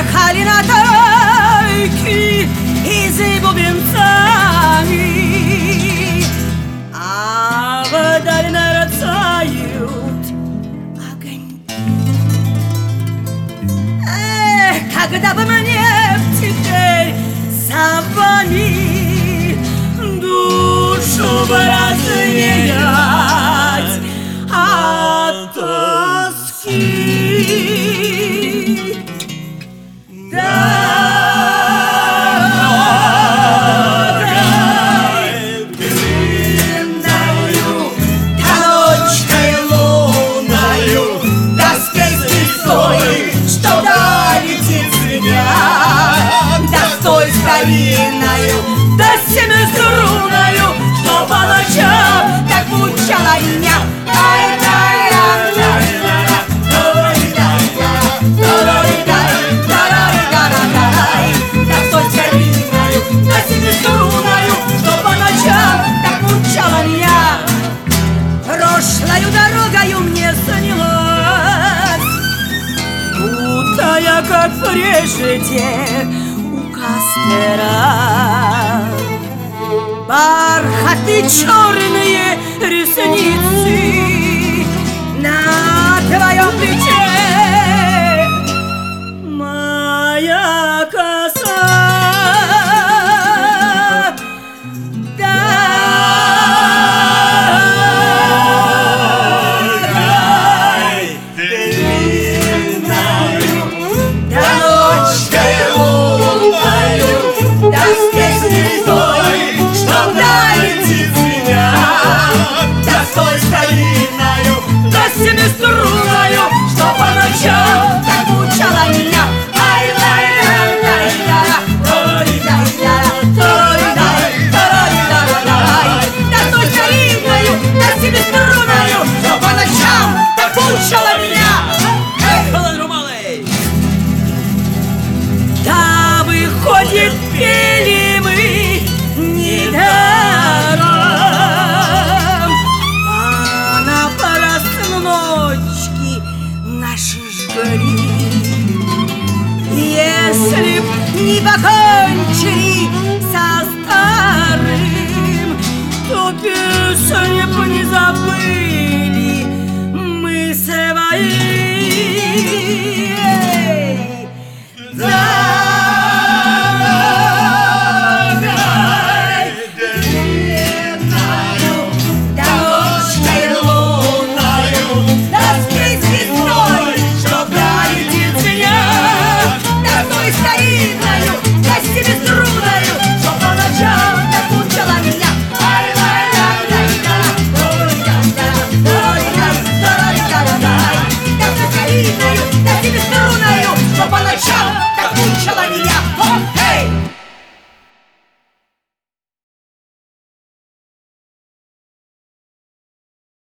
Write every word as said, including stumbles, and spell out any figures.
ехали на тройке из бубенцами, а вдали мерцают огоньки. Эх, когда бы мне теперь за вами душу бы развеять от тоски. Да семиструнною, что по ночам так мучала меня. Да стой старинною, да семиструнною, что по ночам так мучала меня. Прошлою дорогою мне снилась, будто я, как прежде, Кастера. Бархатные черные ресницы на твоем плече, моя коса. Дай, длинною, да ночкой лунною, да с звездой, что вдали меня. Да стой старинною, да семиструнною, что по ночам так мучала меня. Да стой старинною, да семиструнною, что по ночам так мучала меня. Да, выходит, пели мы недаром, а напрасно ночки наши жгли. Если б не покончили со старым, то песни б не забыли мы свои.